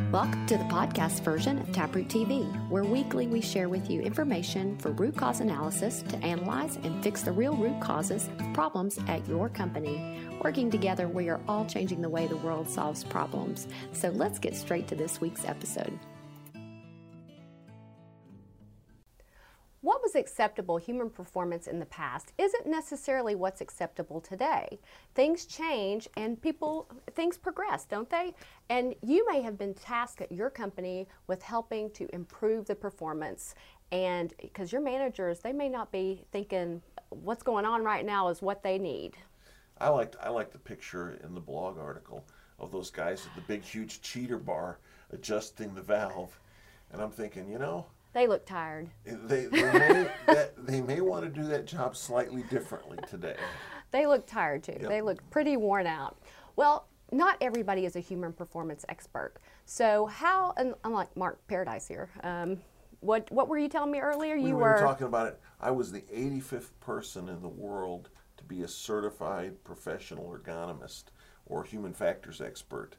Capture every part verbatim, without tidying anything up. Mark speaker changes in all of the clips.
Speaker 1: Welcome to the podcast version of Taproot T V, where weekly we share with you information for root cause analysis to analyze and fix the real root causes of problems at your company. Working together, we are all changing the way the world solves problems. So let's get straight to this week's episode.
Speaker 2: What was acceptable human performance in the past isn't necessarily what's acceptable today. Things change and people, things progress, don't they? And you may have been tasked at your company with helping to improve the performance. And because your managers, they may not be thinking what's going on right now is what they need.
Speaker 3: I liked I liked the picture in the blog article of those guys at the big huge cheater bar adjusting the valve. And I'm thinking, you know,
Speaker 2: They look tired.
Speaker 3: They, they, may, that, they may want to do that job slightly differently today.
Speaker 2: They look tired too.
Speaker 3: Yep.
Speaker 2: They look pretty worn out. Well, not everybody is a human performance expert. So how, and unlike Mark Paradise here, um, what what were you telling me earlier?
Speaker 3: We
Speaker 2: you
Speaker 3: were,
Speaker 2: were
Speaker 3: talking about it. I was the eighty-fifth person in the world to be a certified professional ergonomist or human factors expert,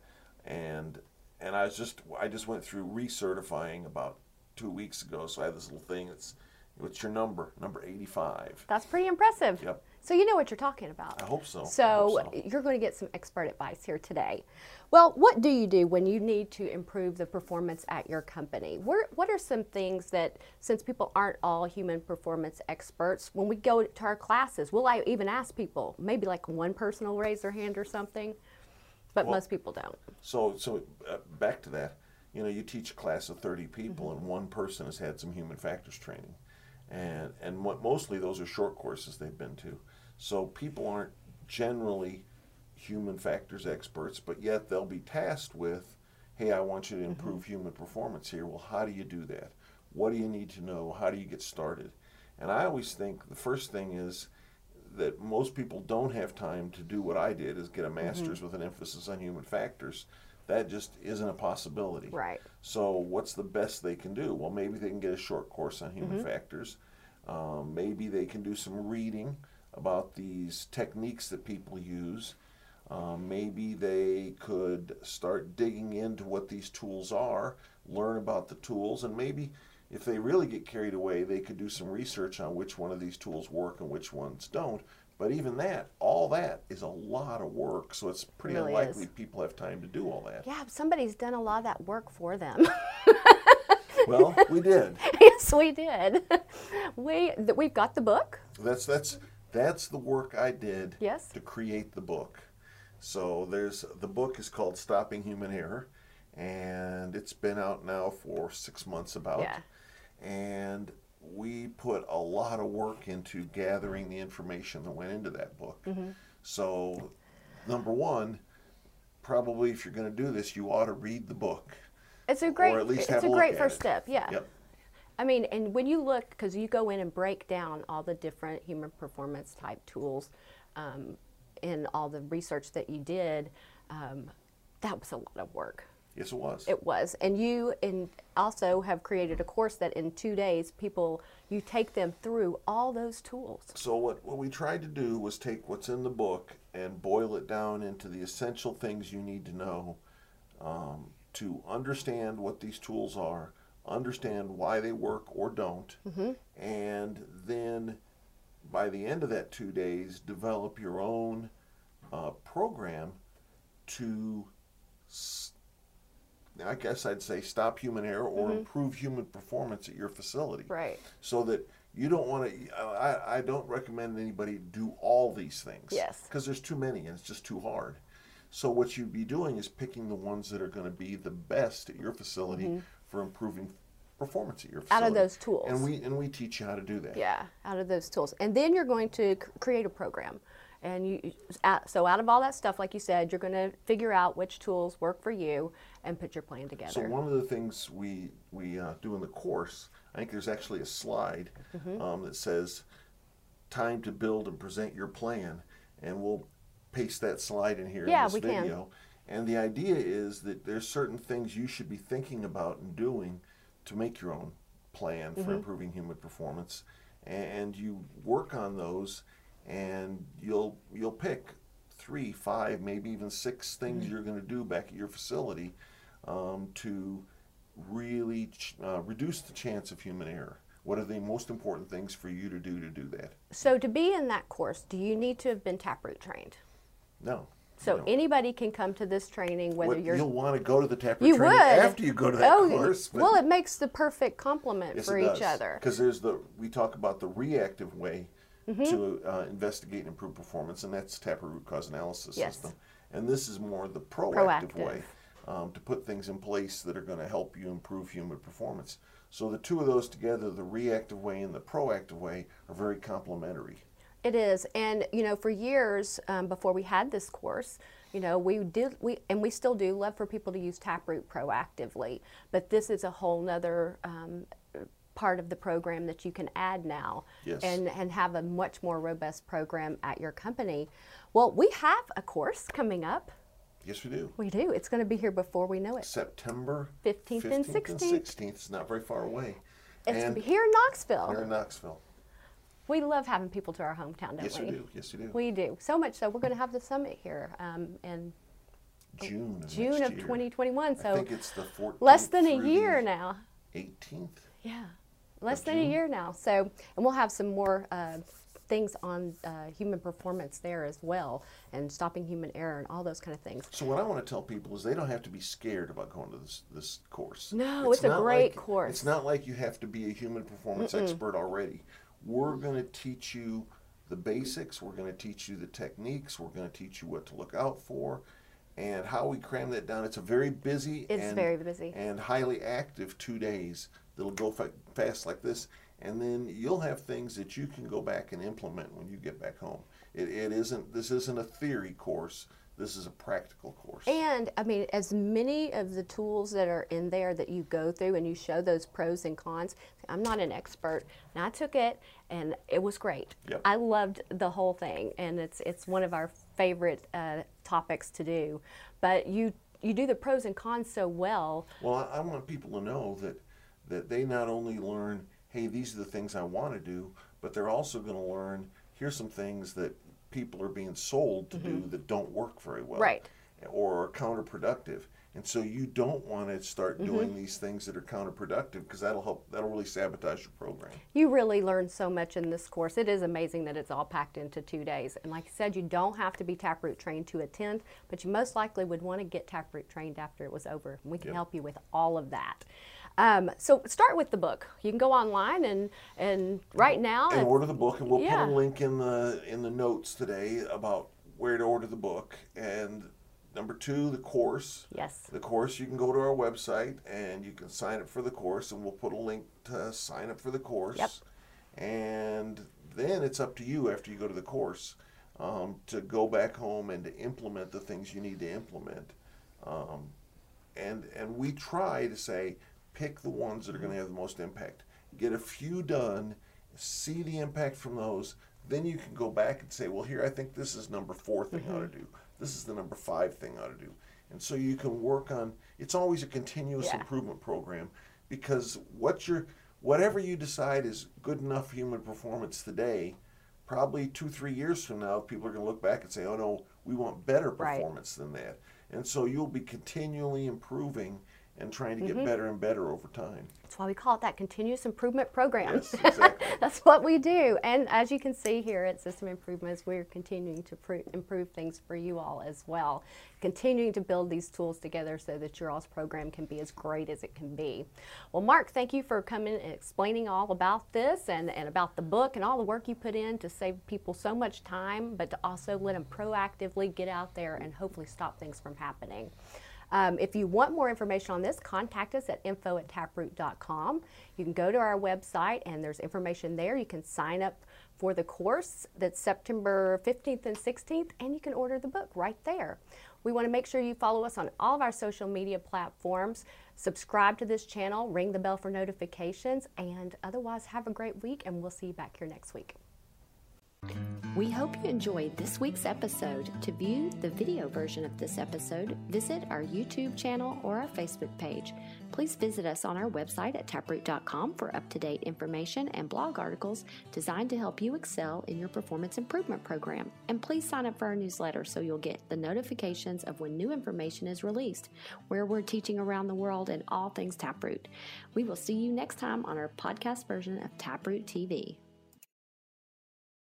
Speaker 3: and and I was just I just went through recertifying about two weeks ago, so I had this little thing that's, what's your number? Number eighty-five.
Speaker 2: That's pretty impressive.
Speaker 3: Yep.
Speaker 2: So you know what you're talking about.
Speaker 3: I hope so.
Speaker 2: So,
Speaker 3: I hope so.
Speaker 2: You're going to get some expert advice here today. Well, what do you do when you need to improve the performance at your company? What, what are some things that, since people aren't all human performance experts, when we go to our classes, will I even ask people, maybe like one person will raise their hand or something, but
Speaker 3: Well,
Speaker 2: most people don't.
Speaker 3: So, so uh, back to that. You know, you teach a class of thirty people, mm-hmm. and one person has had some human factors training, and and what, mostly those are short courses they've been to. So people aren't generally human factors experts, but yet they'll be tasked with, hey, I want you to improve mm-hmm. human performance here. Well, how do you do that? What do you need to know? How do you get started? And I always think the first thing is that most people don't have time to do what I did, is get a master's mm-hmm. with an emphasis on human factors. That just isn't a possibility.
Speaker 2: Right.
Speaker 3: So what's the best they can do? Well, maybe they can get a short course on human mm-hmm. factors. Um, maybe they can do some reading about these techniques that people use. Um, maybe they could start digging into what these tools are, learn about the tools, and maybe if they really get carried away, they could do some research on which one of these tools work and which ones don't. But even that, all that is a lot of work, so it's pretty
Speaker 2: really
Speaker 3: unlikely
Speaker 2: is.
Speaker 3: people have time to do all that.
Speaker 2: Yeah, somebody's done a lot of that work for them.
Speaker 3: Well, we did.
Speaker 2: Yes, we did. We th- we've got the book.
Speaker 3: That's that's that's the work I did
Speaker 2: yes.
Speaker 3: to create the book. So there's the book is called Stopping Human Error, and it's been out now for six months about.
Speaker 2: Yeah.
Speaker 3: And we put a lot of work into gathering the information that went into that book. Mm-hmm. So, number one, probably if you're going to do this, you ought to read the book.
Speaker 2: It's a great,
Speaker 3: or at least
Speaker 2: it's
Speaker 3: have
Speaker 2: a
Speaker 3: a
Speaker 2: great
Speaker 3: look
Speaker 2: first
Speaker 3: at it.
Speaker 2: step. Yeah.
Speaker 3: Yep.
Speaker 2: I mean, and when you look, because you go in and break down all the different human performance type tools, um, in all the research that you did, um, that was a lot of work.
Speaker 3: Yes, it was.
Speaker 2: It was. And you and also have created a course that in two days, people, you take them through all those tools.
Speaker 3: So what, what we tried to do was take what's in the book and boil it down into the essential things you need to know um, to understand what these tools are, understand why they work or don't, mm-hmm. and then by the end of that two days, develop your own uh, program to s- I guess I'd say stop human error or mm-hmm. improve human performance at your facility.
Speaker 2: Right.
Speaker 3: So that you don't want to, I, I don't recommend anybody do all these things.
Speaker 2: Yes.
Speaker 3: Because there's too many and it's just too hard. So what you'd be doing is picking the ones that are going to be the best at your facility mm-hmm. for improving performance at your facility.
Speaker 2: Out of those tools.
Speaker 3: And we and we teach you how to do that.
Speaker 2: Yeah, out of those tools. And then you're going to c- create a program. And you, so out of all that stuff, like you said, you're going to figure out which tools work for you and put your plan together.
Speaker 3: So one of the things we we uh, do in the course, I think there's actually a slide mm-hmm. um, that says time to build and present your plan, and we'll paste that slide in here
Speaker 2: yeah,
Speaker 3: in this
Speaker 2: we
Speaker 3: video. Can. And the idea is that there's certain things you should be thinking about and doing to make your own plan for mm-hmm. improving human performance, and you work on those. And you'll you'll pick three, five, maybe even six things mm-hmm. you're going to do back at your facility um, to really ch- uh, reduce the chance of human error. What are the most important things for you to do to do that?
Speaker 2: So to be in that course, do you need to have been Taproot trained?
Speaker 3: No.
Speaker 2: So
Speaker 3: no.
Speaker 2: anybody can come to this training, whether
Speaker 3: what,
Speaker 2: you're...
Speaker 3: You'll want to go to the Taproot
Speaker 2: you
Speaker 3: training
Speaker 2: would.
Speaker 3: after you go to that
Speaker 2: oh,
Speaker 3: course.
Speaker 2: Well, it makes the perfect complement
Speaker 3: yes,
Speaker 2: for
Speaker 3: it
Speaker 2: each
Speaker 3: does.
Speaker 2: other.
Speaker 3: Because there's the, we talk about the reactive way
Speaker 2: Mm-hmm.
Speaker 3: to uh, investigate and improve performance, and that's Taproot root cause analysis
Speaker 2: Yes.
Speaker 3: system. And this is more the proactive,
Speaker 2: Proactive.
Speaker 3: way um, to put things in place that are going to help you improve human performance. So the two of those together, the reactive way and the proactive way, are very complementary.
Speaker 2: It is, and you know, for years um, before we had this course, you know, we did, we and we still do love for people to use Taproot proactively, but this is a whole nother um, part of the program that you can add now,
Speaker 3: Yes.
Speaker 2: and and have a much more robust program at your company. Well, we have a course coming up.
Speaker 3: Yes, we do.
Speaker 2: We do. It's going to be here before we know it.
Speaker 3: September
Speaker 2: fifteenth and sixteenth.
Speaker 3: sixteenth. It's not very far away.
Speaker 2: It's going
Speaker 3: and
Speaker 2: to be here in Knoxville.
Speaker 3: here in Knoxville.
Speaker 2: We love having people to our hometown, don't
Speaker 3: Yes,
Speaker 2: we?
Speaker 3: we do. Yes, we do.
Speaker 2: We do. So much so, we're going to have the summit here um, in
Speaker 3: June of
Speaker 2: June
Speaker 3: next
Speaker 2: of
Speaker 3: year.
Speaker 2: twenty twenty-one.
Speaker 3: I
Speaker 2: So
Speaker 3: think it's the fourteenth
Speaker 2: less than a
Speaker 3: through
Speaker 2: year
Speaker 3: the
Speaker 2: now.
Speaker 3: eighteenth.
Speaker 2: Yeah, less
Speaker 3: Of
Speaker 2: than a
Speaker 3: June.
Speaker 2: year now. So, and we'll have some more uh, things on uh, human performance there as well, and stopping human error and all those kind of things.
Speaker 3: So what I want to tell people is they don't have to be scared about going to this this course.
Speaker 2: No, it's a
Speaker 3: not
Speaker 2: great
Speaker 3: like-
Speaker 2: course.
Speaker 3: It's not like you have to be a human performance expert already. We're going to teach you the basics. We're going to teach you the techniques. We're going to teach you what to look out for, and how we cram that down. It's a very busy
Speaker 2: It's
Speaker 3: and,
Speaker 2: very busy.
Speaker 3: and highly active two days that'll go fa- fast like this. And then you'll have things that you can go back and implement when you get back home. It, it isn't. This isn't a theory course. This is a practical course.
Speaker 2: And I mean, as many of the tools that are in there that you go through and you show those pros and cons, I'm not an expert, and I took it, and it was great.
Speaker 3: Yep.
Speaker 2: I loved the whole thing, and it's it's one of our favorite uh, topics to do. But you you do the pros and cons so well.
Speaker 3: Well, I, I want people to know that that they not only learn, hey, these are the things I want to do, but they're also going to learn, here's some things that people are being sold to do that don't work very well.
Speaker 2: Right.
Speaker 3: Or are counterproductive. And so you don't want to start doing these things that are counterproductive, because that'll help, that'll really sabotage your program.
Speaker 2: You really learn so much in this course. It is amazing that it's all packed into two days. And like I said, you don't have to be Taproot trained to attend, but you most likely would want to get Taproot trained after it was over. We can
Speaker 3: Yep.
Speaker 2: help you with all of that. Um, so start with the book. You can go online and and right now.
Speaker 3: And
Speaker 2: it's-
Speaker 3: order the book, and we'll
Speaker 2: Yeah.
Speaker 3: put a link in the in the notes today about where to order the book. And number two, the course.
Speaker 2: Yes.
Speaker 3: The course, you can go to our website and you can sign up for the course, and we'll put a link to sign up for the course.
Speaker 2: Yep.
Speaker 3: And then it's up to you after you go to the course um, to go back home and to implement the things you need to implement. Um, and and we try to say, pick the ones that are going to have the most impact. Get a few done, see the impact from those, then you can go back and say, well, here, I think this is number four thing I ought to do. This is the number five thing I ought to do. And so you can work on, it's always a continuous
Speaker 2: Yeah.
Speaker 3: improvement program, because what you're, whatever you decide is good enough human performance today, probably two, three years from now, people are going to look back and say, oh no, we want better
Speaker 2: Right.
Speaker 3: performance than that. And so you'll be continually improving and trying to get better and better over time.
Speaker 2: That's why we call it that continuous improvement program.
Speaker 3: Yes, exactly.
Speaker 2: That's what we do. And as you can see here at System Improvements, we're continuing to pr- improve things for you all as well. Continuing to build these tools together so that your all's program can be as great as it can be. Well, Mark, thank you for coming and explaining all about this and, and about the book and all the work you put in to save people so much time, but to also let them proactively get out there and hopefully stop things from happening. Um, if you want more information on this, contact us at info at taproot dot com. You can go to our website and there's information there. You can sign up for the course that's September fifteenth and sixteenth, and you can order the book right there. We want to make sure you follow us on all of our social media platforms, subscribe to this channel, ring the bell for notifications, and otherwise have a great week, and we'll see you back here next week.
Speaker 1: We hope you enjoyed this week's episode. To view the video version of this episode, visit our YouTube channel or our Facebook page. Please visit us on our website at taproot dot com for up-to-date information and blog articles designed to help you excel in your performance improvement program. And please sign up for our newsletter so you'll get the notifications of when new information is released, where we're teaching around the world and all things Taproot. We will see you next time on our podcast version of Taproot T V.